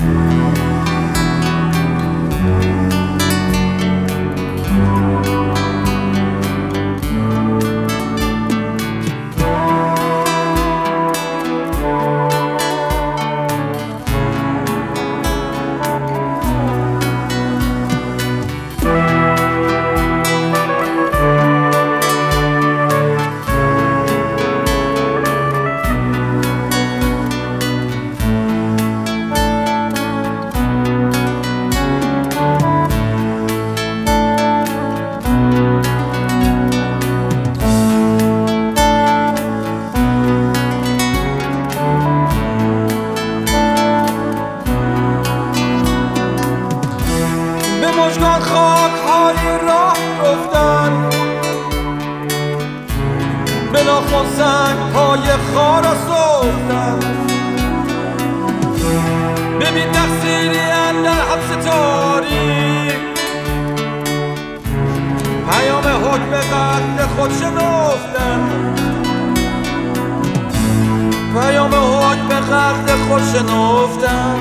مژگان خاک‌های راه رفتن، به ناخن سنگ‌های خارا سفتن. ببین تقصیری اندر حبس تاریک، پیام حکم قتل خود شنفتن. پیام حکم قتل خود شنفتن.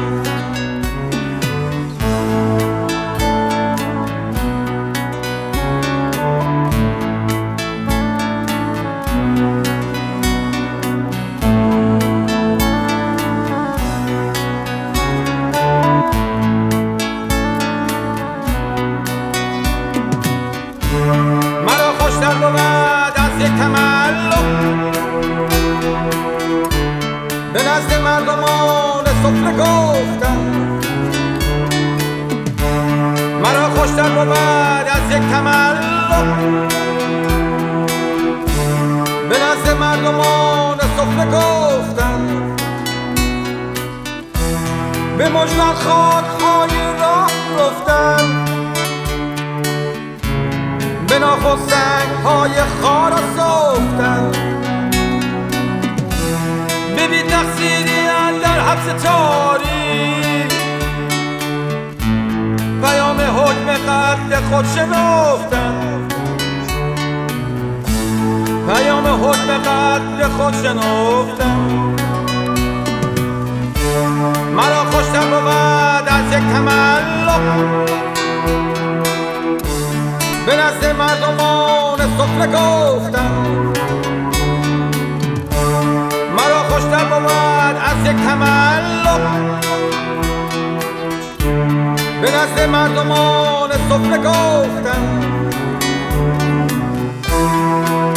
به نزد مردمان سفره گفتن، مرا خوشتر بود از یک تملق. به نزد مردمان سفره گفتن، به مژگان خاک‌های راه رفتن، به ناخن سنگ‌های خارا سفتن. ببین تقصیری اندر حبس تاریک، پیام حکم قتل خود شنفتن. پیام حکم قتل خود شنفتن. مرا خوشتر بود از یک تملق، به نزد مردمان سفره گفتن. مرا خوشتر بود از یک تملق، به نزد مردمان سفره گفتن.